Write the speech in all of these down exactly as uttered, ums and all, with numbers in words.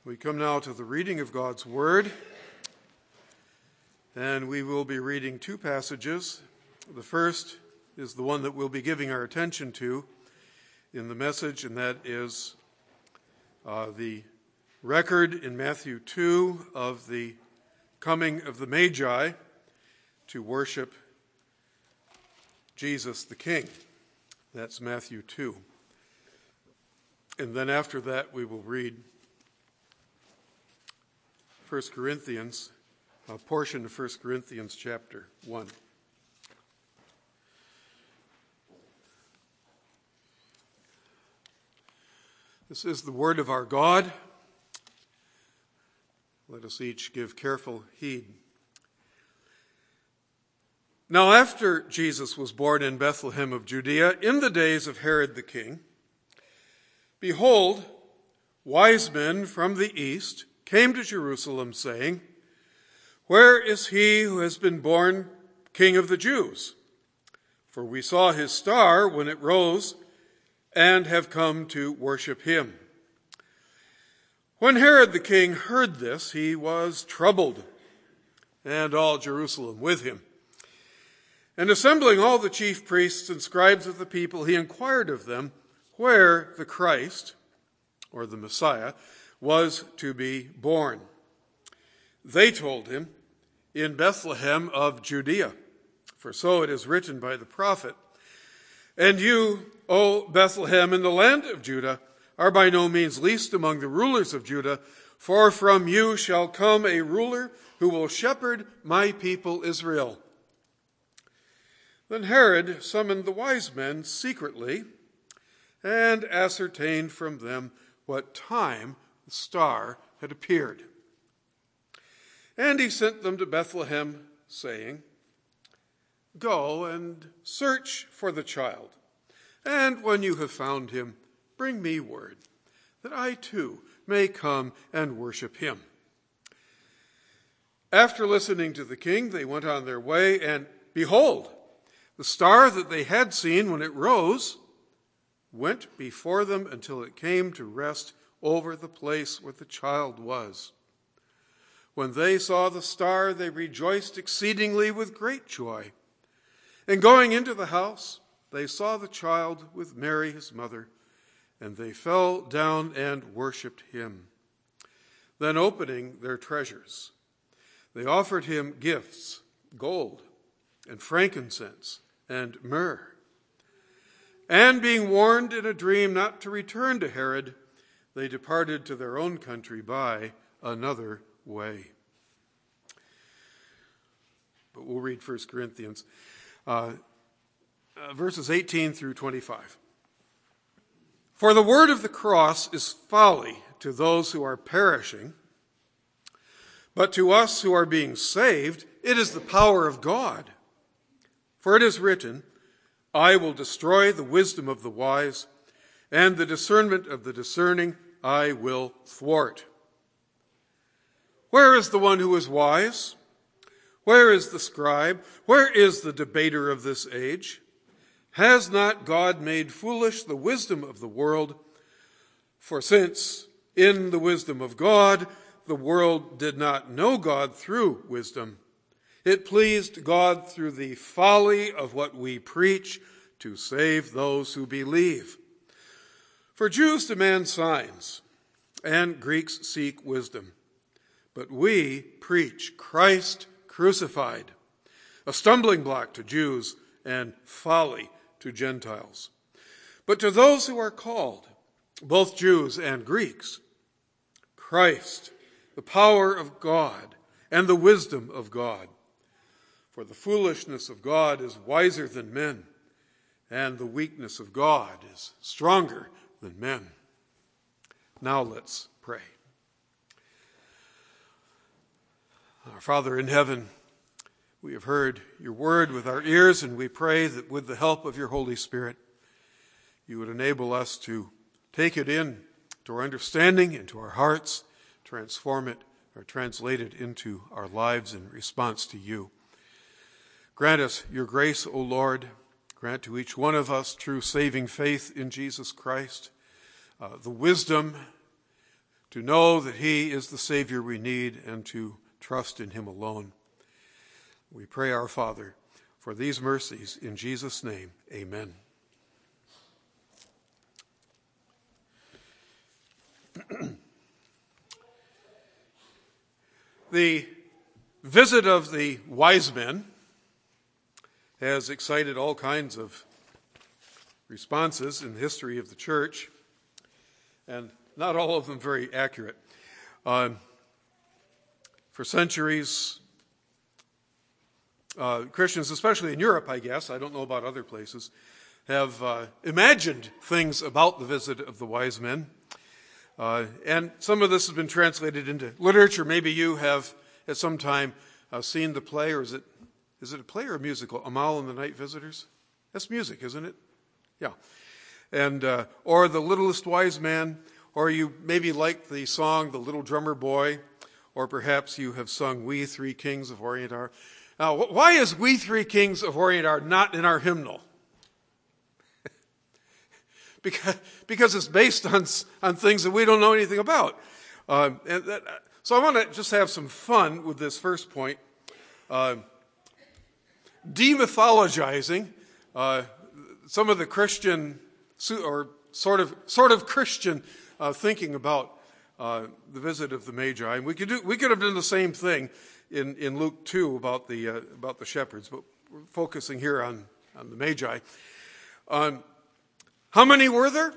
We come now to the reading of God's Word, and we will be reading two passages. The first is the one that we'll be giving our attention to in the message, and that is uh, the record in Matthew two of the coming of the Magi to worship Jesus the King. That's Matthew two. And then after that we will read First Corinthians, a portion of First Corinthians chapter one. This is the word of our God. Let us each give careful heed. Now after Jesus was born in Bethlehem of Judea, in the days of Herod the king, behold, wise men from the east came to Jerusalem, saying, "Where is he who has been born King of the Jews? For we saw his star when it rose, and have come to worship him." When Herod the king heard this, he was troubled, and all Jerusalem with him. And assembling all the chief priests and scribes of the people, he inquired of them where the Christ, or the Messiah, was to be born. They told him, "In Bethlehem of Judea, for so it is written by the prophet, and you, O Bethlehem, in the land of Judah, are by no means least among the rulers of Judah, for from you shall come a ruler who will shepherd my people Israel." Then Herod summoned the wise men secretly and ascertained from them what time the star had appeared. And he sent them to Bethlehem, saying, "Go and search for the child, and when you have found him, bring me word, that I too may come and worship him." After listening to the king, they went on their way, and behold, the star that they had seen when it rose went before them until it came to rest over the place where the child was. When they saw the star, they rejoiced exceedingly with great joy. And going into the house, they saw the child with Mary his mother, and they fell down and worshipped him. Then opening their treasures, they offered him gifts, gold and frankincense and myrrh. And being warned in a dream not to return to Herod, they departed to their own country by another way. But we'll read First Corinthians, uh, uh, verses eighteen through twenty-five. "For the word of the cross is folly to those who are perishing, but to us who are being saved, it is the power of God. For it is written, 'I will destroy the wisdom of the wise, and the discernment of the discerning I will thwart.' Where is the one who is wise? Where is the scribe? Where is the debater of this age? Has not God made foolish the wisdom of the world? For since in the wisdom of God the world did not know God through wisdom, it pleased God through the folly of what we preach to save those who believe. For Jews demand signs, and Greeks seek wisdom. But we preach Christ crucified, a stumbling block to Jews and folly to Gentiles. But to those who are called, both Jews and Greeks, Christ, the power of God and the wisdom of God. For the foolishness of God is wiser than men, and the weakness of God is stronger than men." Now let's pray. Our Father in heaven, we have heard your word with our ears, and we pray that with the help of your Holy Spirit, you would enable us to take it in to our understanding, into our hearts, transform it, or translate it into our lives in response to you. Grant us your grace, O Lord. Grant to each one of us true saving faith in Jesus Christ, uh, the wisdom to know that he is the Savior we need, and to trust in him alone. We pray, our Father, for these mercies in Jesus' name. Amen. The visit of the wise men has excited all kinds of responses in the history of the church, and not all of them very accurate. Um, for centuries, uh, Christians, especially in Europe, I guess, I don't know about other places, have uh, imagined things about the visit of the wise men. Uh, and some of this has been translated into literature. Maybe you have at some time uh, seen the play, or is it is it a play or a musical? Amal and the Night Visitors? That's music, isn't it? Yeah. And uh, or The Littlest Wise Man, or you maybe like the song The Little Drummer Boy, or perhaps you have sung We Three Kings of Orient Are. Now, why is We Three Kings of Orient Are not in our hymnal? Because, because it's based on, on things that we don't know anything about. Uh, and that, so I want to just have some fun with this first point. Uh, demythologizing uh, some of the Christian, or sort of sort of Christian uh, thinking about uh, the visit of the Magi. And we could do we could have done the same thing in, in Luke two about the uh, about the shepherds, but we're focusing here on, on the Magi. Um, How many were there?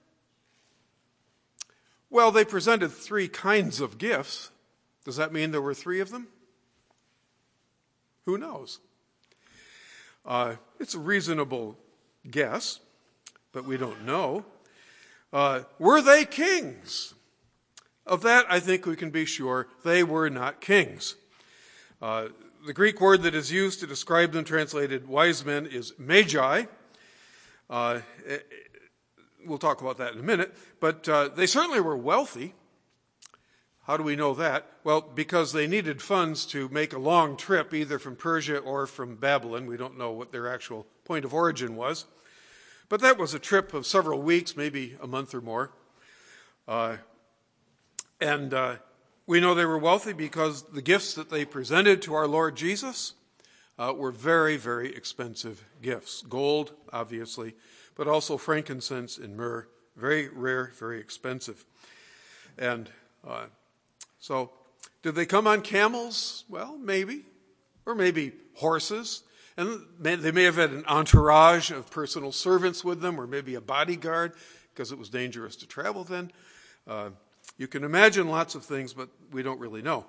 Well, they presented three kinds of gifts. Does that mean there were three of them? Who knows? Uh, it's a reasonable guess, but we don't know. Uh, were they kings? Of that, I think we can be sure they were not kings. Uh, the Greek word that is used to describe them, translated wise men, is magi. Uh, We'll talk about that in a minute, but uh, they certainly were wealthy. How do we know that? Well, because they needed funds to make a long trip, either from Persia or from Babylon. We don't know what their actual point of origin was. But that was a trip of several weeks, maybe a month or more. Uh, and uh, we know they were wealthy because the gifts that they presented to our Lord Jesus uh, were very, very expensive gifts. Gold, obviously, but also frankincense and myrrh, very rare, very expensive. And uh, so, did they come on camels? Well, maybe, or maybe horses. And may, they may have had an entourage of personal servants with them, or maybe a bodyguard, because it was dangerous to travel then. Uh, you can imagine lots of things, but we don't really know.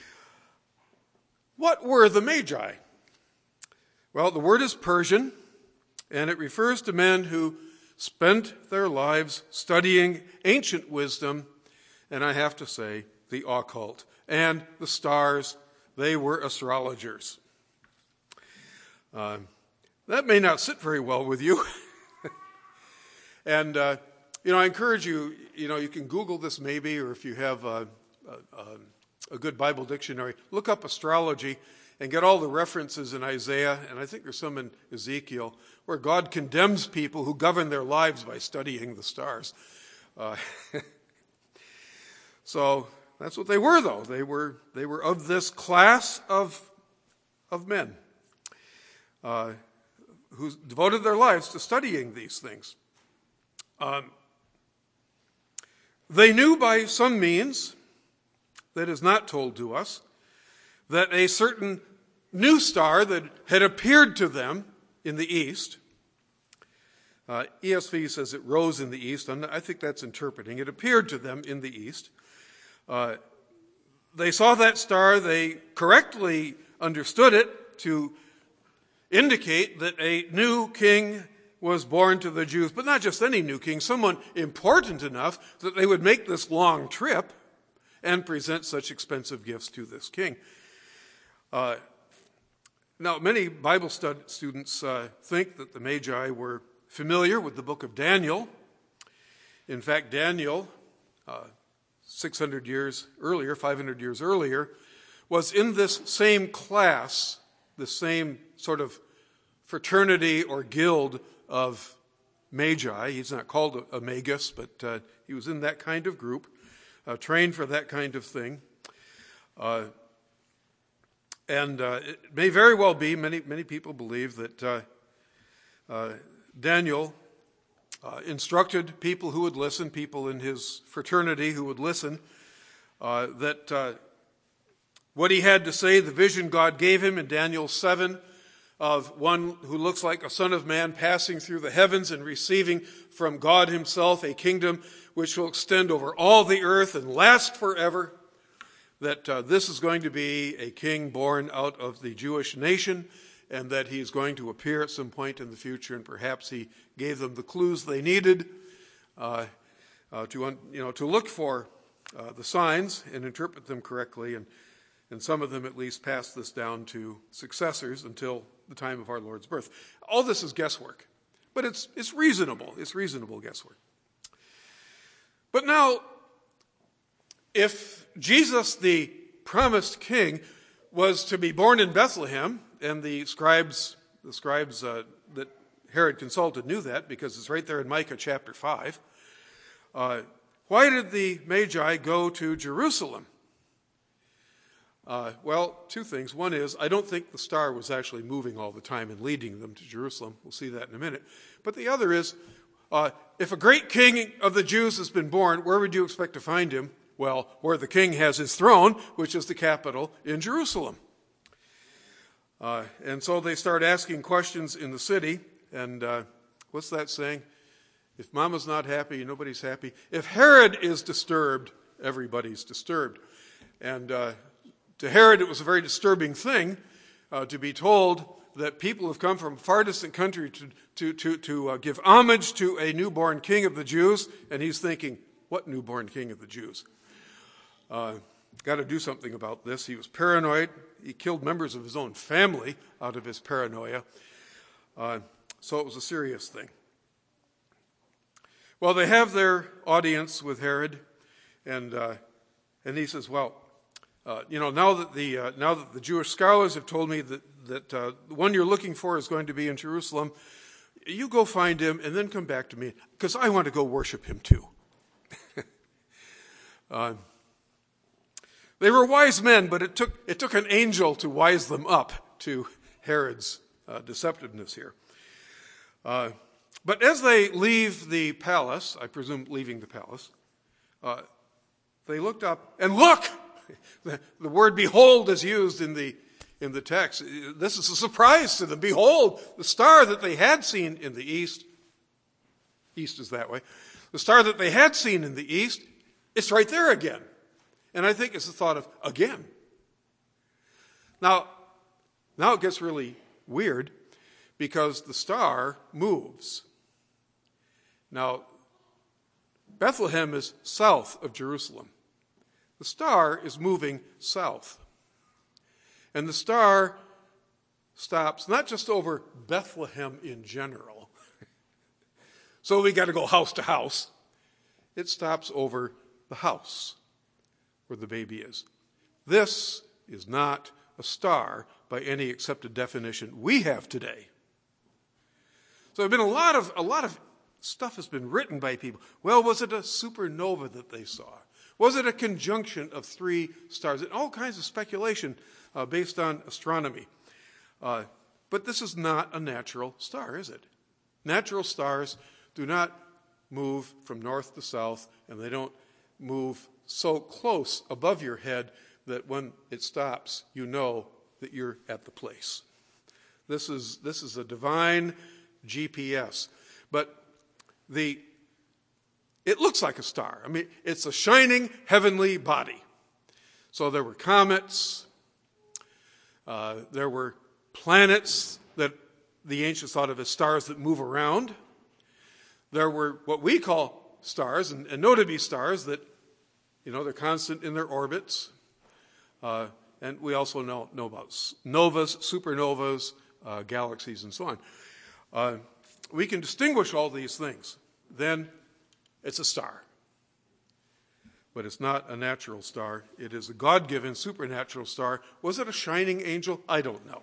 What were the Magi? Well, the word is Persian, and it refers to men who spent their lives studying ancient wisdom, and I have to say, the occult. And the stars, they were astrologers. Uh, that may not sit very well with you. and, uh, you know, I encourage you, you know, you can Google this maybe, or if you have a, a, a good Bible dictionary, look up astrology and get all the references in Isaiah, and I think there's some in Ezekiel, where God condemns people who govern their lives by studying the stars. Uh, so that's what they were, though. They were they were of this class of of men uh, who devoted their lives to studying these things. Um, they knew by some means that is not told to us that a certain new star that had appeared to them in the east, uh, E S V says it rose in the east, and I think that's interpreting. It appeared to them in the east. Uh, they saw that star, they correctly understood it to indicate that a new king was born to the Jews, but not just any new king, someone important enough that they would make this long trip and present such expensive gifts to this king. Uh, now, many Bible stud- students uh, think that the Magi were familiar with the book of Daniel. In fact, Daniel, uh, six hundred years earlier, five hundred years earlier, was in this same class, the same sort of fraternity or guild of Magi. He's not called a, a magus, but uh, he was in that kind of group. uh, trained for that kind of thing. Uh, and uh, it may very well be, many many people believe that uh, uh, Daniel uh, instructed people who would listen, people in his fraternity who would listen, uh, that uh, what he had to say, the vision God gave him in Daniel seven, of one who looks like a son of man passing through the heavens and receiving from God himself a kingdom which will extend over all the earth and last forever, that uh, this is going to be a king born out of the Jewish nation, and that he's going to appear at some point in the future, and perhaps he gave them the clues they needed uh, uh, to, you know, to look for uh, the signs and interpret them correctly, and, and some of them at least passed this down to successors until the time of our Lord's birth. All this is guesswork, but it's it's reasonable. It's reasonable guesswork. But now, if Jesus, the promised king, was to be born in Bethlehem, and the scribes, the scribes uh, that Herod consulted knew that because it's right there in Micah chapter five, uh, why did the Magi go to Jerusalem? Uh, well, two things. One is, I don't think the star was actually moving all the time and leading them to Jerusalem. We'll see that in a minute. But the other is, uh, if a great king of the Jews has been born, where would you expect to find him? Well, where the king has his throne, which is the capital in Jerusalem. Uh, and so they start asking questions in the city. And uh, what's that saying? If mama's not happy, nobody's happy. If Herod is disturbed, everybody's disturbed. And uh, to Herod, it was a very disturbing thing uh, to be told that people have come from a far distant country to, to, to, to uh, give homage to a newborn king of the Jews. And he's thinking, what newborn king of the Jews? Uh, got to do something about this. He was paranoid. He killed members of his own family out of his paranoia. Uh, so it was a serious thing. Well, they have their audience with Herod, and uh, and he says, well, uh, you know, now that the uh, now that the Jewish scholars have told me that that uh, the one you're looking for is going to be in Jerusalem, you go find him and then come back to me, because I want to go worship him too. uh, They were wise men, but it took it took an angel to wise them up to Herod's uh, deceptiveness here. Uh, but as they leave the palace, I presume leaving the palace, uh, they looked up, and look! The, the word behold is used in the in the text. This is a surprise to them. Behold, the star that they had seen in the east, east is that way, the star that they had seen in the east, it's right there again. And I think it's the thought of, again. Now, now it gets really weird because the star moves. Now, Bethlehem is south of Jerusalem. The star is moving south. And the star stops not just over Bethlehem in general. So we got to go house to house. It stops over the house where the baby is. This is not a star by any accepted definition we have today. So there's been a lot of a lot of stuff has been written by people. Well, was it a supernova that they saw? Was it a conjunction of three stars? And all kinds of speculation uh, based on astronomy. Uh, but this is not a natural star, is it? Natural stars do not move from north to south, and they don't move so close above your head that when it stops, you know that you're at the place. This is this is a divine G P S. But the it looks like a star. I mean, it's a shining heavenly body. So there were comets, uh, there were planets that the ancients thought of as stars that move around. There were what we call stars, and, and know to be stars that, you know, they're constant in their orbits. Uh, and we also know, know about novas, supernovas, uh, galaxies, and so on. Uh, we can distinguish all these things. Then it's a star. But it's not a natural star. It is a God-given supernatural star. Was it a shining angel? I don't know.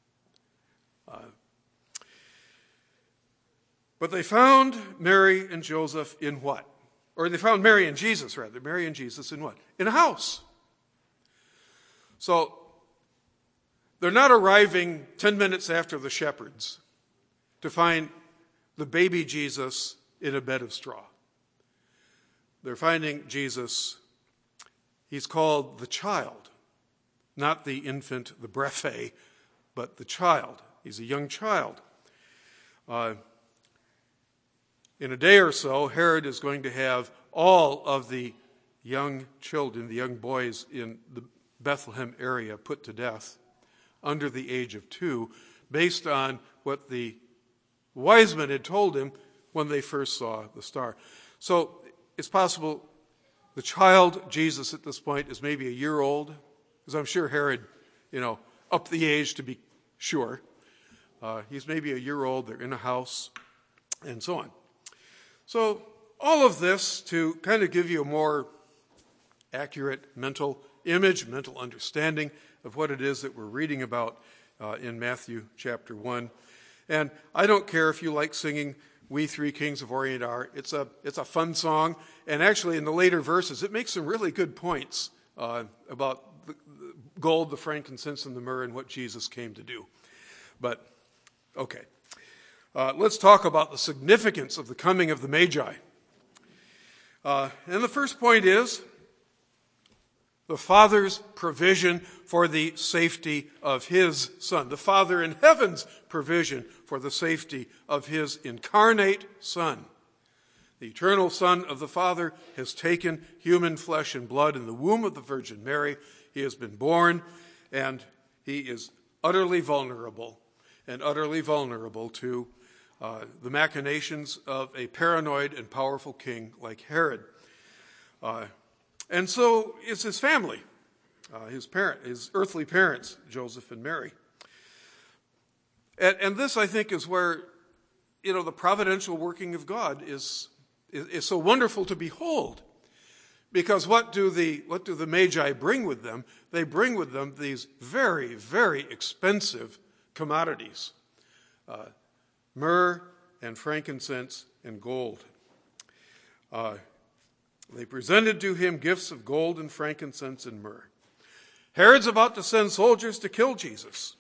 Uh, but they found Mary and Joseph in what? or they found Mary and Jesus, rather. Mary and Jesus in what? In a house. So they're not arriving ten minutes after the shepherds to find the baby Jesus in a bed of straw. They're finding Jesus, he's called the child, not the infant, the brephe, but the child. He's a young child. Uh, in a day or so, Herod is going to have all of the young children, the young boys in the Bethlehem area put to death under the age of two, based on what the wise men had told him when they first saw the star. So it's possible the child Jesus at this point is maybe a year old, because I'm sure Herod, you know, upped the age to be sure. Uh, he's maybe a year old, they're in a house, and so on. So all of this to kind of give you a more accurate mental image, mental understanding of what it is that we're reading about uh, in Matthew chapter one. And I don't care if you like singing We Three Kings of Orient Are. It's a, it's a fun song. And actually in the later verses, it makes some really good points uh, about the, the gold, the frankincense, and the myrrh and what Jesus came to do. But, okay. Uh, let's talk about the significance of the coming of the Magi. Uh, and the first point is the Father's provision for the safety of his Son. The Father in heaven's provision for the safety of his incarnate Son. The eternal Son of the Father has taken human flesh and blood in the womb of the Virgin Mary. He has been born, and he is utterly vulnerable, and utterly vulnerable to uh, the machinations of a paranoid and powerful king like Herod. Uh, And so is his family, uh, his parent, his earthly parents, Joseph and Mary. And, and this, I think, is where, you know, the providential working of God is, is, is so wonderful to behold. Because what do the what do the Magi bring with them? They bring with them these very, very expensive commodities, uh, myrrh and frankincense and gold. Uh, They presented to him gifts of gold and frankincense and myrrh. Herod's about to send soldiers to kill Jesus.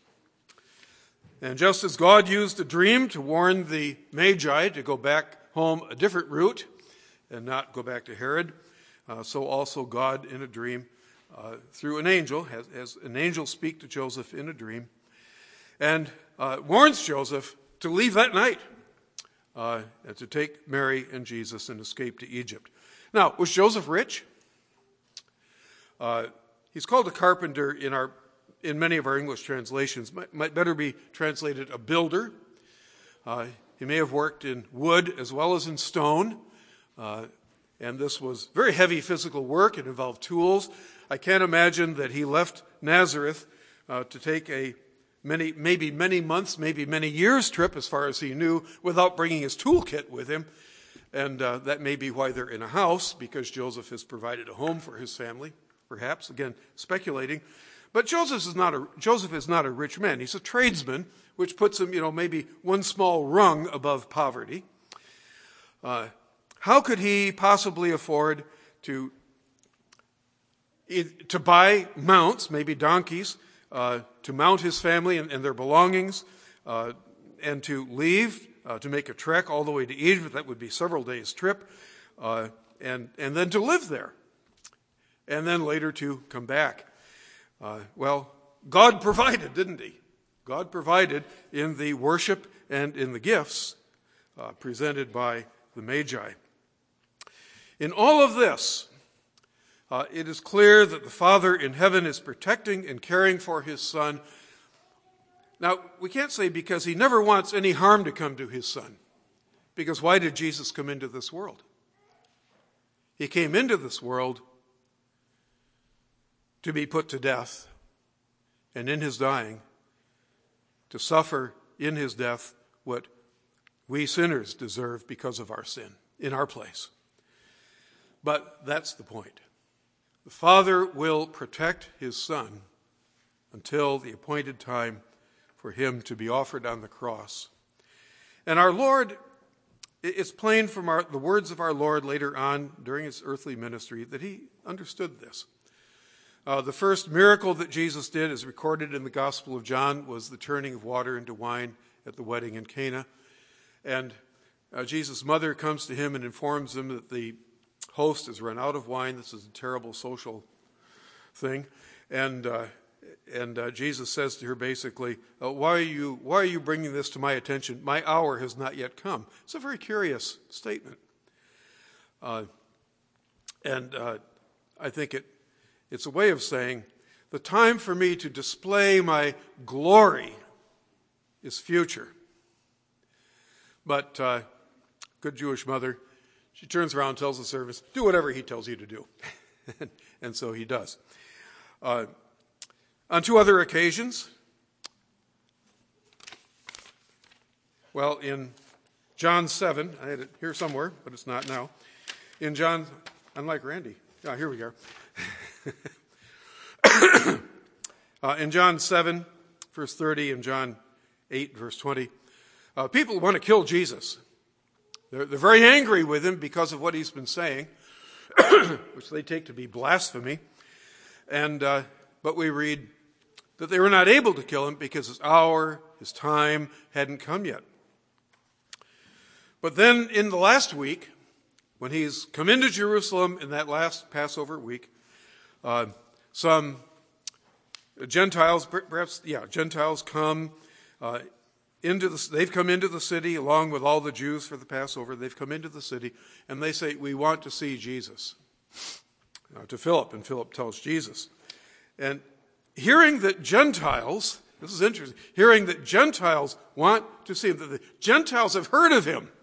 And just as God used a dream to warn the Magi to go back home a different route and not go back to Herod, uh, so also God in a dream uh, through an angel, has, has an angel speak to Joseph in a dream, and uh, warns Joseph to leave that night uh, and to take Mary and Jesus and escape to Egypt. Now, was Joseph rich? Uh, he's called a carpenter in our, in many of our English translations. Might, might better be translated a builder. Uh, he may have worked in wood as well as in stone. Uh, and this was very heavy physical work. It involved tools. I can't imagine that he left Nazareth uh, to take a many, maybe many months, maybe many years trip, as far as he knew, without bringing his toolkit with him. And uh, that may be why they're in a house, because Joseph has provided a home for his family, perhaps, again, speculating. But Joseph is not a, Joseph is not a rich man. He's a tradesman, which puts him, you know, maybe one small rung above poverty. Uh, how could he possibly afford to, to buy mounts, maybe donkeys, uh, to mount his family and, and their belongings, uh, and to leave Uh, to make a trek all the way to Egypt? That would be several days' trip, uh, and, and then to live there, and then later to come back. Uh, well, God provided, didn't he? God provided in the worship and in the gifts uh, presented by the Magi. In all of this, uh, it is clear that the Father in heaven is protecting and caring for his Son. Now, we can't say because he never wants any harm to come to his Son. Because why did Jesus come into this world? He came into this world to be put to death, and in his dying, to suffer in his death what we sinners deserve because of our sin, in our place. But that's the point. The Father will protect his Son until the appointed time for him to be offered on the cross. And our Lord it's plain from our, the words of our Lord later on during his earthly ministry that he understood this. Uh, the first miracle that Jesus did, as recorded in the Gospel of John, was the turning of water into wine at the wedding in Cana. And uh, Jesus' mother comes to him and informs him that the host has run out of wine. This is a terrible social thing. And uh, and uh, Jesus says to her basically, uh, why are you why are you bringing this to my attention? My hour has not yet come. It's a very curious statement. Uh, and uh, I think it it's a way of saying, the time for me to display my glory is future. But uh, good Jewish mother, she turns around and tells the servants, do whatever he tells you to do. And so he does. Uh, on two other occasions, well, in John seven, I had it here somewhere, but it's not now. In John, unlike Randy, ah, here we are. uh, in John seven, verse thirty, and John eight, verse twenty, uh, people want to kill Jesus. They're, they're very angry with him because of what he's been saying, which they take to be blasphemy. And uh, but we read that they were not able to kill him because his hour, his time hadn't come yet. But then in the last week, when he's come into Jerusalem in that last Passover week, uh, some Gentiles, perhaps, yeah, Gentiles come uh, into the, they've come into the city along with all the Jews for the Passover. They've come into the city and they say, we want to see Jesus. Uh, to Philip, and Philip tells Jesus. And hearing that Gentiles, this is interesting, hearing that Gentiles want to see him, that the Gentiles have heard of him.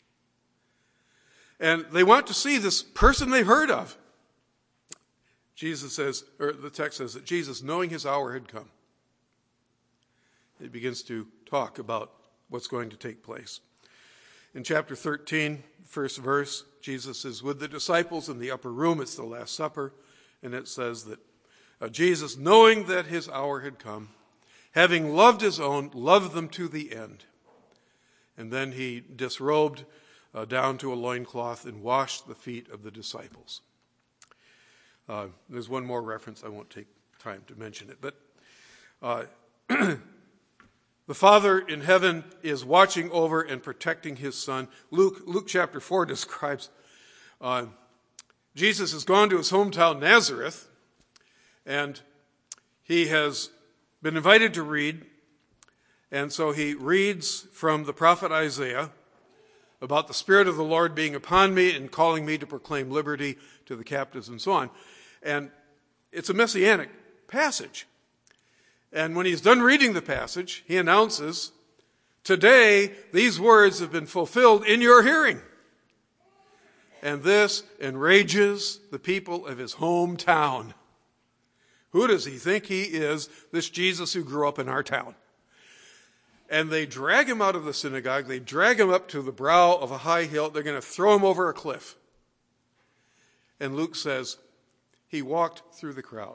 And they want to see this person they've heard of. Jesus says, or the text says that Jesus, knowing his hour had come, he begins to talk about what's going to take place. In chapter thirteen, first verse, Jesus is with the disciples in the upper room. It's the Last Supper. And it says that uh, Jesus, knowing that his hour had come, having loved his own, loved them to the end. And then he disrobed uh, down to a loincloth and washed the feet of the disciples. Uh, there's one more reference. I won't take time to mention it. But uh, the Father in heaven is watching over and protecting his Son. Luke, Luke chapter four describes uh, Jesus has gone to his hometown Nazareth, and he has been invited to read, and so he reads from the prophet Isaiah about the Spirit of the Lord being upon me and calling me to proclaim liberty to the captives and so on. And it's a messianic passage. And when he's done reading the passage, he announces, today these words have been fulfilled in your hearing. And this enrages the people of his hometown. Who does he think he is, this Jesus who grew up in our town? And they drag him out of the synagogue. They drag him up to the brow of a high hill. They're going to throw him over a cliff. And Luke says, he walked through the crowd.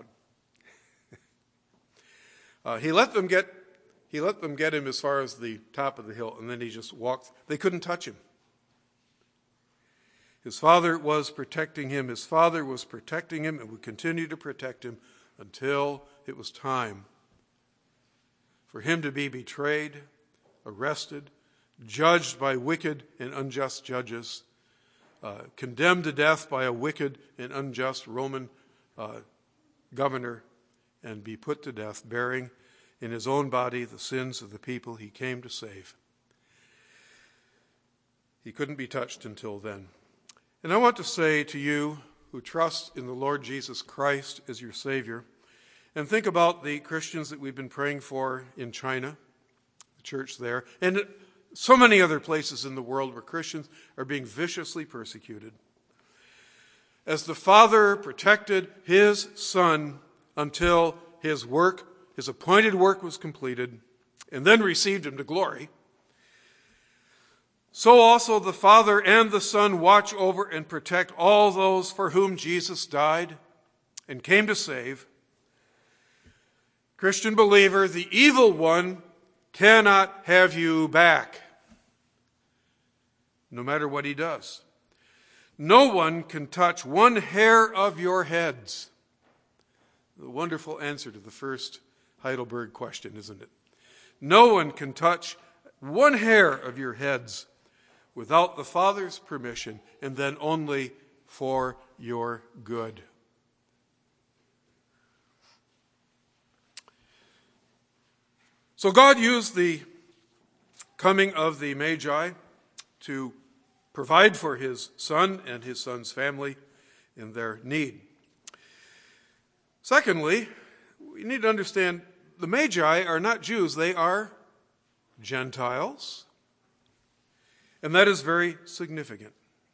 Uh, he let them get he let them get him as far as the top of the hill, and then he just walked. They couldn't touch him. His Father was protecting him. His Father was protecting him and would continue to protect him until it was time for him to be betrayed, arrested, judged by wicked and unjust judges, uh, condemned to death by a wicked and unjust Roman uh, governor, and be put to death, bearing in his own body the sins of the people he came to save. He couldn't be touched until then. And I want to say to you who trust in the Lord Jesus Christ as your Savior, and think about the Christians that we've been praying for in China, the church there, and so many other places in the world where Christians are being viciously persecuted. As the Father protected his Son until his work, his appointed work was completed, and then received him to glory, so also the Father and the Son watch over and protect all those for whom Jesus died and came to save. Christian believer, the evil one cannot have you back. no matter what he does. No one can touch one hair of your heads. The wonderful answer to the first Heidelberg question, isn't it? No one can touch one hair of your heads without the Father's permission, and then only for your good. So God used the coming of the Magi to provide for his son and his son's family in their need. Secondly, we need to understand the Magi are not Jews, they are Gentiles. And that is very significant.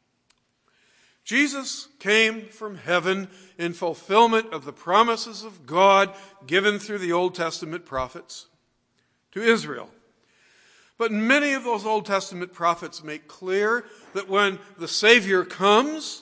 Jesus came from heaven in fulfillment of the promises of God given through the Old Testament prophets to Israel. But many of those Old Testament prophets make clear that when the Savior comes,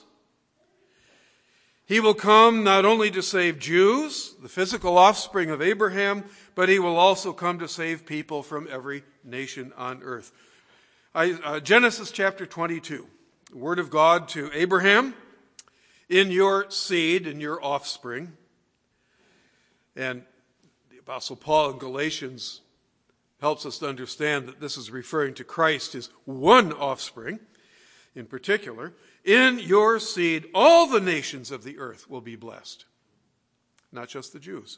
he will come not only to save Jews, the physical offspring of Abraham, but he will also come to save people from every nation on earth. I, uh, Genesis chapter twenty-two, the word of God to Abraham, in your seed, in your offspring. And the Apostle Paul in Galatians helps us to understand that this is referring to Christ, his one offspring in particular. In your seed, all the nations of the earth will be blessed, not just the Jews.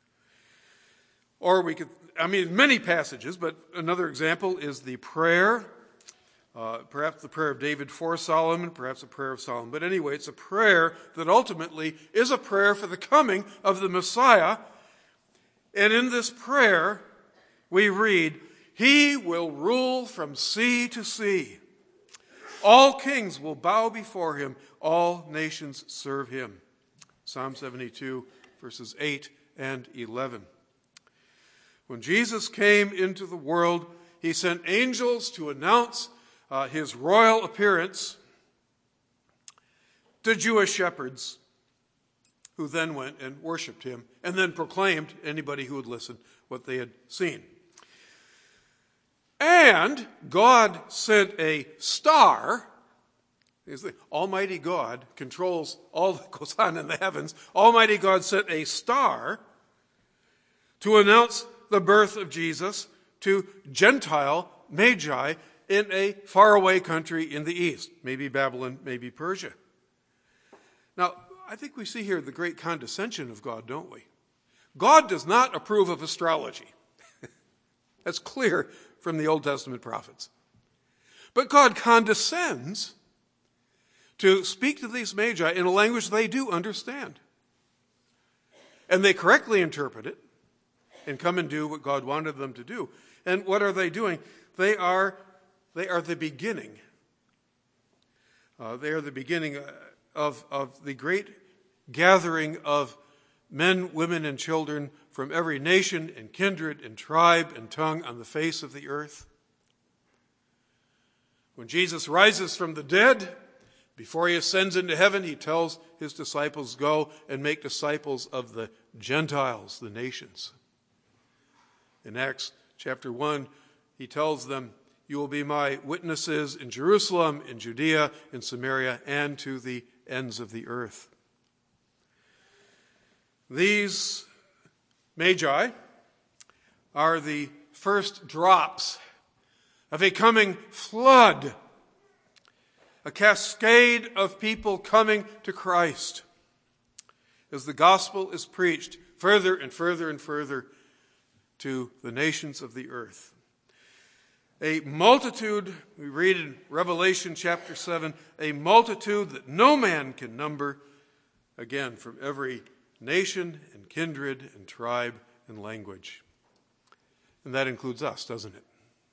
Or we could, I mean, many passages, but another example is the prayer, uh, perhaps the prayer of David for Solomon, perhaps a prayer of Solomon. But anyway, it's a prayer that ultimately is a prayer for the coming of the Messiah. And in this prayer, we read, he will rule from sea to sea. All kings will bow before him. All nations serve him. Psalm seventy-two, verses eight and eleven. When Jesus came into the world, he sent angels to announce uh, his royal appearance to Jewish shepherds, who then went and worshiped him and then proclaimed to anybody who would listen what they had seen. And God sent a star. The Almighty God controls all that goes on in the heavens. Almighty God sent a star to announce the birth of Jesus to Gentile Magi in a faraway country in the east. Maybe Babylon, maybe Persia. Now, I think we see here the great condescension of God, don't we? God does not approve of astrology. That's clear from the Old Testament prophets. But God condescends to speak to these Magi in a language they do understand. And they correctly interpret it and come and do what God wanted them to do. And what are they doing? They are, they are the beginning. Uh, they are the beginning of, of the great gathering of men, women, and children from every nation and kindred and tribe and tongue on the face of the earth. When Jesus rises from the dead, before he ascends into heaven, he tells his disciples, go and make disciples of the Gentiles, the nations. In Acts chapter one, he tells them, you will be my witnesses in Jerusalem, in Judea, in Samaria, and to the ends of the earth. These Magi are the first drops of a coming flood, a cascade of people coming to Christ as the gospel is preached further and further and further to the nations of the earth. A multitude, we read in Revelation chapter seven, a multitude that no man can number, again, from every nation and kindred and tribe and language. And that includes us, doesn't it?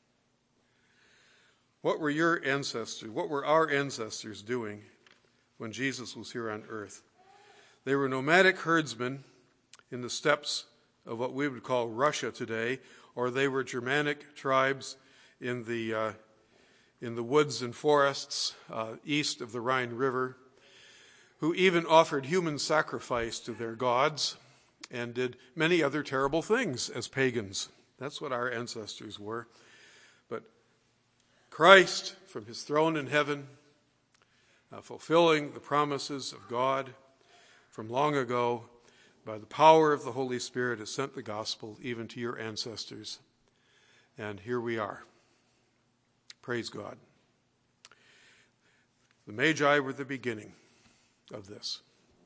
What were your ancestors, what were our ancestors doing when Jesus was here on earth? They were nomadic herdsmen in the steppes of what we would call Russia today, or they were Germanic tribes in the uh, in the woods and forests uh, east of the Rhine River, who even offered human sacrifice to their gods and did many other terrible things as pagans. That's what our ancestors were. But Christ from his throne in heaven, uh, fulfilling the promises of God from long ago, by the power of the Holy Spirit, has sent the gospel even to your ancestors. And here we are. Praise God. The Magi were the beginning of this.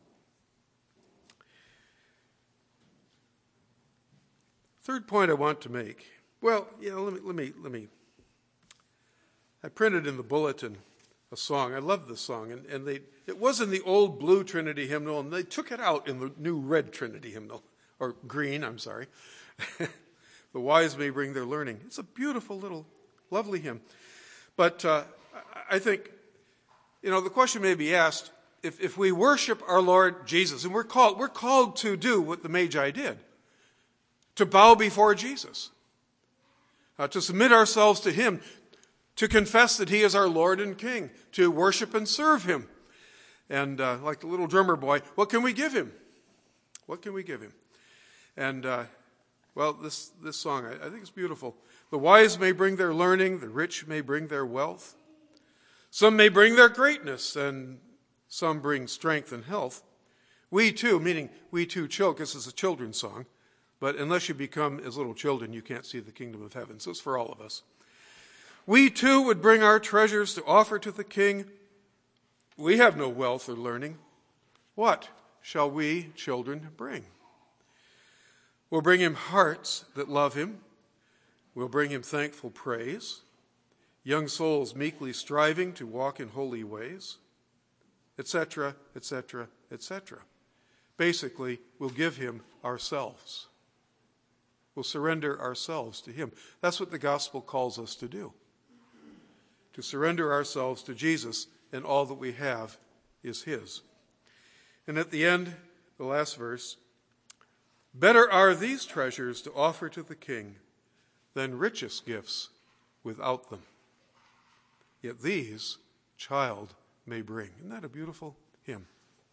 Third point I want to make. Well, yeah, let me, let me, let me. I printed in the bulletin a song. I love this song. And, and they, it was in the old blue Trinity hymnal, and they took it out in the new red Trinity hymnal. Or green, I'm sorry. The wise may bring their learning. It's a beautiful little, lovely hymn. But uh, I think, you know, the question may be asked, if, if we worship our Lord Jesus, and we're called, we're called to do what the Magi did, to bow before Jesus, uh, to submit ourselves to him, to confess that he is our Lord and King, to worship and serve him. And uh, like the little drummer boy, what can we give him? What can we give him? And, uh, well, this, this song, I, I think it's beautiful. The wise may bring their learning, the rich may bring their wealth. Some may bring their greatness, and some bring strength and health. We too, meaning we too children, this is a children's song, but unless you become as little children, you can't see the kingdom of heaven. So it's for all of us. We too would bring our treasures to offer to the King. We have no wealth or learning. What shall we, children, bring? We'll bring him hearts that love him. We'll bring him thankful praise. Young souls meekly striving to walk in holy ways, et cetera, et cetera, et cetera. Basically, we'll give him ourselves. We'll surrender ourselves to him. That's what the gospel calls us to do. To surrender ourselves to Jesus, and all that we have is his. And at the end, the last verse, better are these treasures to offer to the King than richest gifts without them. Yet these, child may bring. Isn't that a beautiful hymn?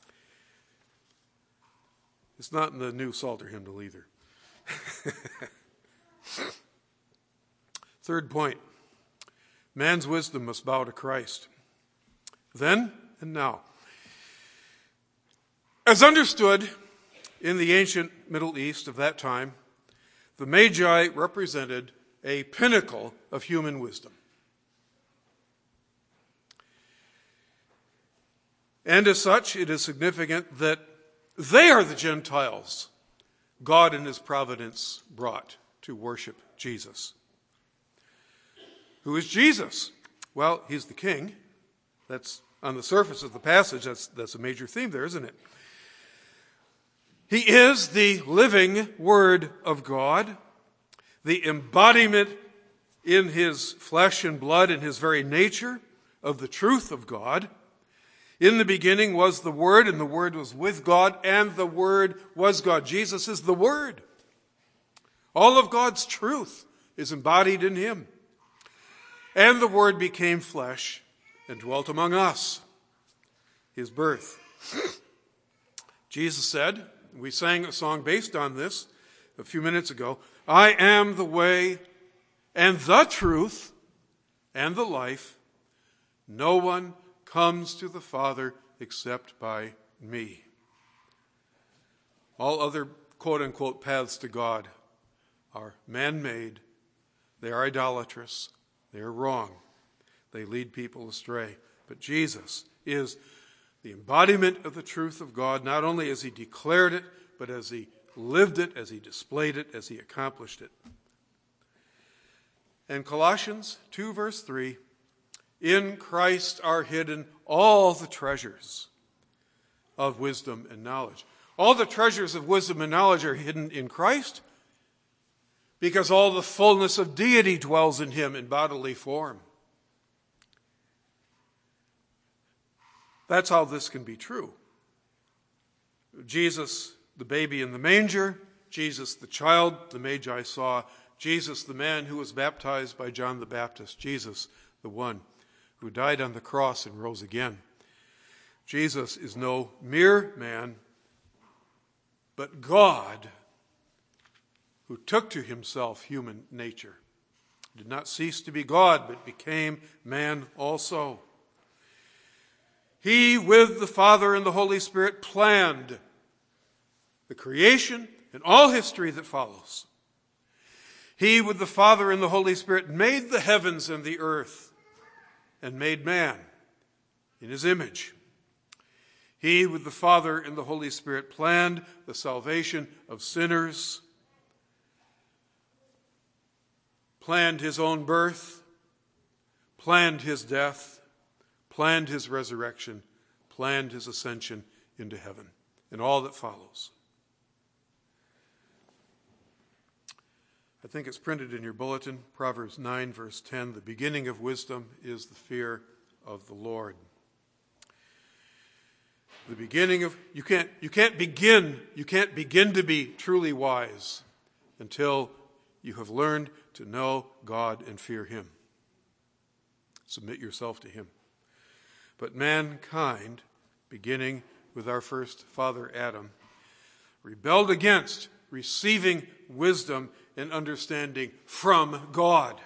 It's not in the new Psalter hymnal either. Third point, man's wisdom must bow to Christ. Then and now. As understood in the ancient Middle East of that time, the Magi represented a pinnacle of human wisdom. And as such, it is significant that they are the Gentiles God in his providence brought to worship Jesus. Who is Jesus? Well, he's the King. That's on the surface of the passage. That's, that's a major theme there, isn't it? He is the living Word of God, the embodiment in his flesh and blood, in his very nature, of the truth of God. In the beginning was the Word, and the Word was with God, and the Word was God. Jesus is the Word. All of God's truth is embodied in him. And the Word became flesh and dwelt among us. His birth. Jesus said, we sang a song based on this a few minutes ago, I am the way and the truth and the life. No one comes to the Father except by me. All other quote-unquote paths to God are man-made. They are idolatrous. They are wrong. They lead people astray. But Jesus is the embodiment of the truth of God, not only as he declared it, but as he lived it, as he displayed it, as he accomplished it. And Colossians two, verse three, in Christ are hidden all the treasures of wisdom and knowledge. All the treasures of wisdom and knowledge are hidden in Christ because all the fullness of deity dwells in him in bodily form. That's how this can be true. Jesus, the baby in the manger, Jesus, the child the Magi saw, Jesus, the man who was baptized by John the Baptist, Jesus, the one who died on the cross and rose again. Jesus is no mere man, but God who took to himself human nature He did not cease to be God, but became man also. He, with the Father and the Holy Spirit, planned the creation and all history that follows. He, with the Father and the Holy Spirit, made the heavens and the earth and made man in his image. He, with the Father and the Holy Spirit, planned the salvation of sinners, planned his own birth, planned his death, planned his resurrection, planned his ascension into heaven, and all that follows. I think it's printed in your bulletin, Proverbs nine, verse ten, the beginning of wisdom is the fear of the Lord. The beginning of, you can't, you can't begin, you can't begin to be truly wise until you have learned to know God and fear him. Submit yourself to him. But mankind, beginning with our first father Adam, rebelled against receiving wisdom and understanding from God.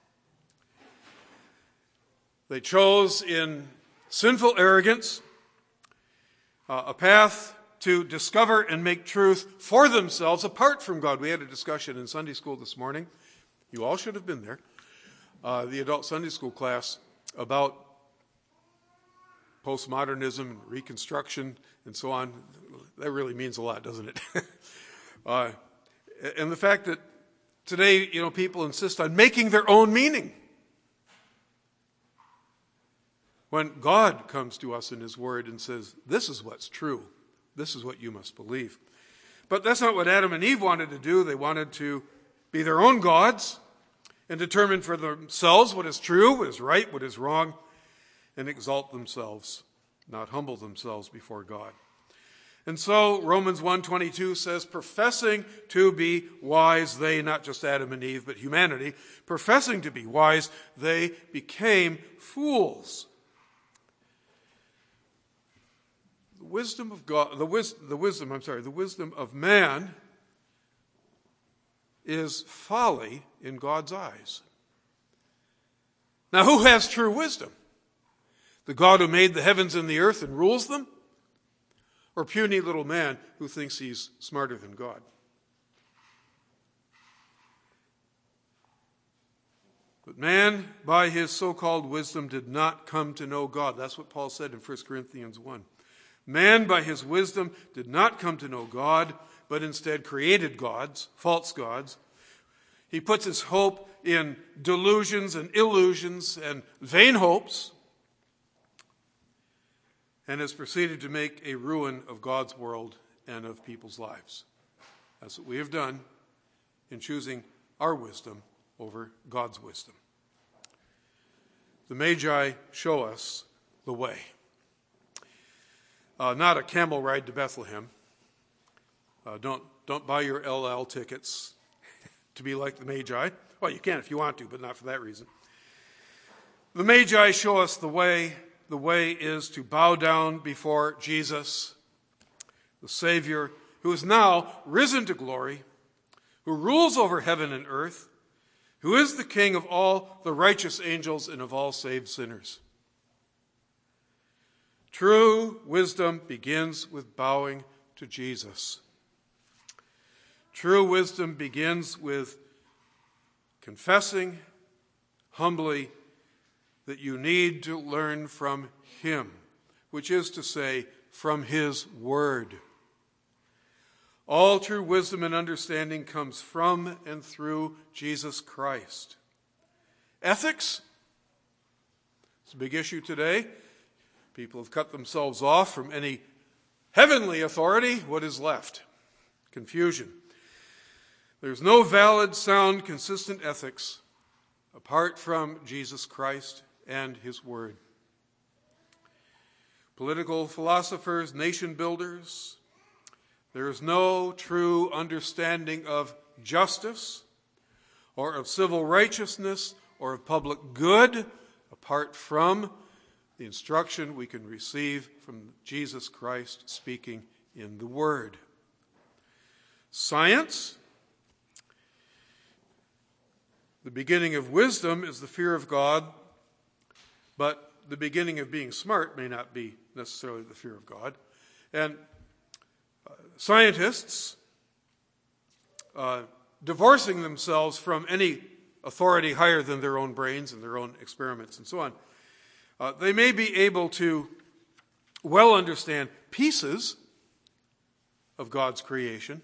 They chose in sinful arrogance uh, a path to discover and make truth for themselves apart from God. We had a discussion in Sunday school this morning. You all should have been there. Uh, the adult Sunday school class about postmodernism and Reconstruction and so on. That really means a lot, doesn't it? uh, and the fact that today, you know, people insist on making their own meaning. When God comes to us in his word and says, this is what's true. This is what you must believe. But that's not what Adam and Eve wanted to do. They wanted to be their own gods and determine for themselves what is true, what is right, what is wrong, and exalt themselves, not humble themselves before God. And so Romans one twenty-two says, professing to be wise, they, not just Adam and Eve, but humanity, professing to be wise, they became fools. The wisdom of God, the, wis- the wisdom, I'm sorry, the wisdom of man is folly in God's eyes. Now, who has true wisdom? The God who made the heavens and the earth and rules them? Or puny little man who thinks he's smarter than God? But man, by his so-called wisdom, did not come to know God. That's what Paul said in First Corinthians one. Man, by his wisdom, did not come to know God, but instead created gods, false gods. He puts his hope in delusions and illusions and vain hopes, and has proceeded to make a ruin of God's world and of people's lives. That's what we have done in choosing our wisdom over God's wisdom. The Magi show us the way. Uh, not a camel ride to Bethlehem. Uh, don't, don't buy your L L tickets to be like the Magi. Well, you can if you want to, but not for that reason. The Magi show us the way. The way is to bow down before Jesus, the Savior, who is now risen to glory, who rules over heaven and earth, who is the King of all the righteous angels and of all saved sinners. True wisdom begins with bowing to Jesus. True wisdom begins with confessing humbly that you need to learn from him, which is to say, from his word. All true wisdom and understanding comes from and through Jesus Christ. Ethics? It's a big issue today. People have cut themselves off from any heavenly authority. What is left? Confusion. There's no valid, sound, consistent ethics apart from Jesus Christ and his word. Political philosophers, nation builders, there is no true understanding of justice or of civil righteousness or of public good apart from the instruction we can receive from Jesus Christ speaking in the Word. Science, The beginning of wisdom is the fear of God, but the beginning of being smart may not be necessarily the fear of God. And uh, scientists, uh, divorcing themselves from any authority higher than their own brains and their own experiments and so on, uh, they may be able to well understand pieces of God's creation,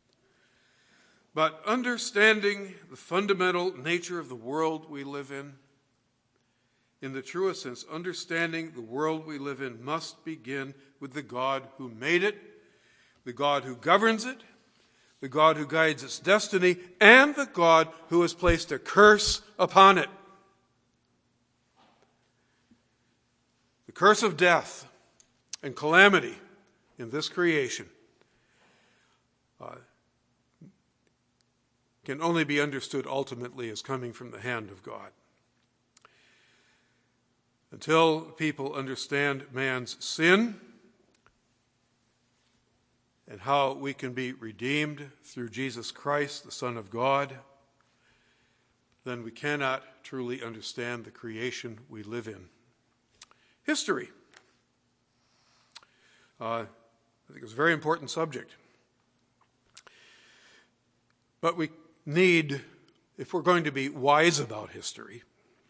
but understanding the fundamental nature of the world we live in, in the truest sense, understanding the world we live in must begin with the God who made it, the God who governs it, the God who guides its destiny, and the God who has placed a curse upon it. The curse of death and calamity in this creation uh, can only be understood ultimately as coming from the hand of God. Until people understand man's sin and how we can be redeemed through Jesus Christ, the Son of God, then we cannot truly understand the creation we live in. History. Uh, I think it's a very important subject. But we need, if we're going to be wise about history,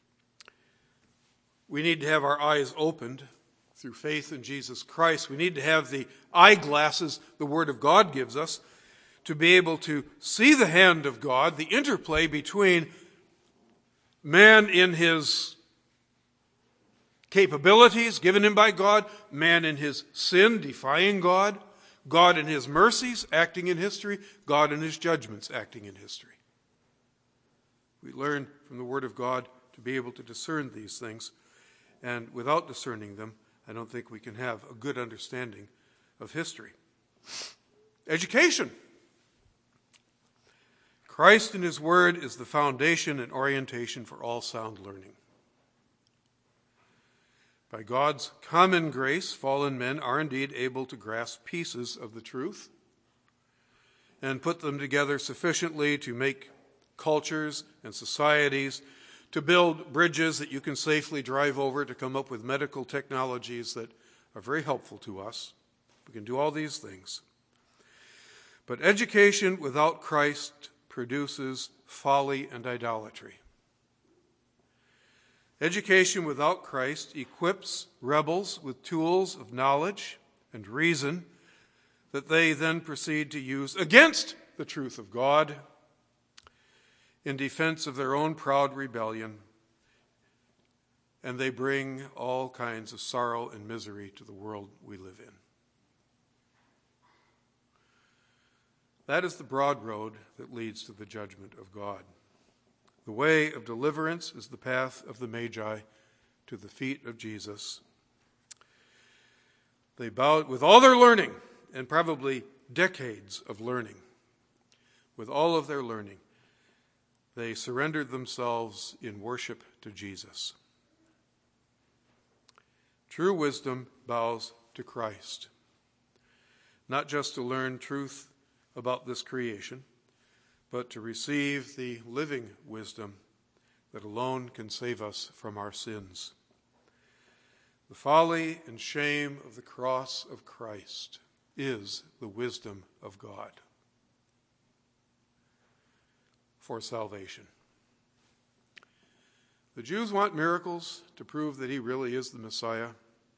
we need to have our eyes opened through faith in Jesus Christ. We need to have the eyeglasses the Word of God gives us to be able to see the hand of God, the interplay between man in his capabilities given him by God, man in his sin, defying God, God in his mercies acting in history, God in his judgments acting in history. We learn from the Word of God to be able to discern these things. And without discerning them, I don't think we can have a good understanding of history. Education. Christ and His Word is the foundation and orientation for all sound learning. By God's common grace, fallen men are indeed able to grasp pieces of the truth and put them together sufficiently to make cultures and societies, to build bridges that you can safely drive over, to come up with medical technologies that are very helpful to us. We can do all these things. But education without Christ produces folly and idolatry. Education without Christ equips rebels with tools of knowledge and reason that they then proceed to use against the truth of God in defense of their own proud rebellion, and they bring all kinds of sorrow and misery to the world we live in. That is the broad road that leads to the judgment of God. The way of deliverance is the path of the Magi to the feet of Jesus. They bowed with all their learning, and probably decades of learning, with all of their learning, they surrendered themselves in worship to Jesus. True wisdom bows to Christ, not just to learn truth about this creation, but to receive the living wisdom that alone can save us from our sins. The folly and shame of the cross of Christ is the wisdom of God for salvation. The Jews want miracles to prove that he really is the Messiah,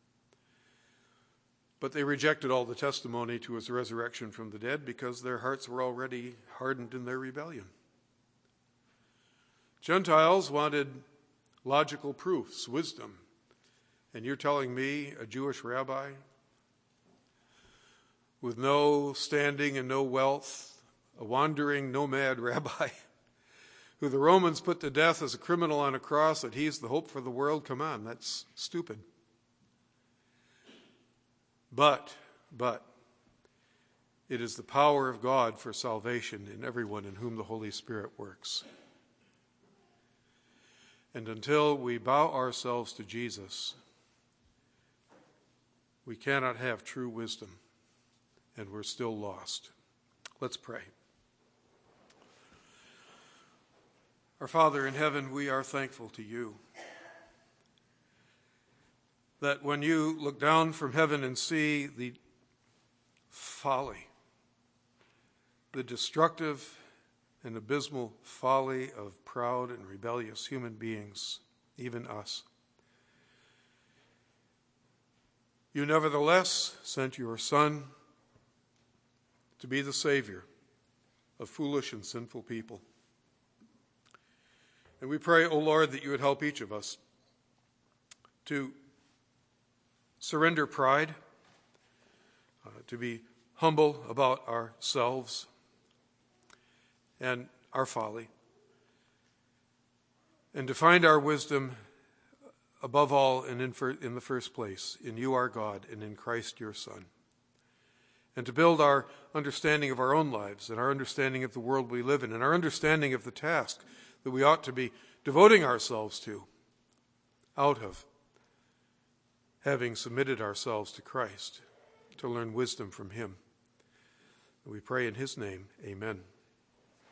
but they rejected all the testimony to his resurrection from the dead because their hearts were already hardened in their rebellion. Gentiles wanted logical proofs, wisdom, and you're telling me, a Jewish rabbi with no standing and no wealth, a wandering nomad rabbi, who the Romans put to death as a criminal on a cross, that he's the hope for the world? Come on, that's stupid. But, but, it is the power of God for salvation in everyone in whom the Holy Spirit works. And until we bow ourselves to Jesus, we cannot have true wisdom, and we're still lost. Let's pray. Our Father in heaven, we are thankful to you that when you look down from heaven and see the folly, the destructive and abysmal folly of proud and rebellious human beings, even us, you nevertheless sent your Son to be the Savior of foolish and sinful people. And we pray, O Lord, that you would help each of us to surrender pride, uh, to be humble about ourselves and our folly, and to find our wisdom above all and in, for, in the first place in you, our God, and in Christ, your Son, and to build our understanding of our own lives and our understanding of the world we live in and our understanding of the task that we ought to be devoting ourselves to out of having submitted ourselves to Christ, to learn wisdom from him. We pray in his name, amen.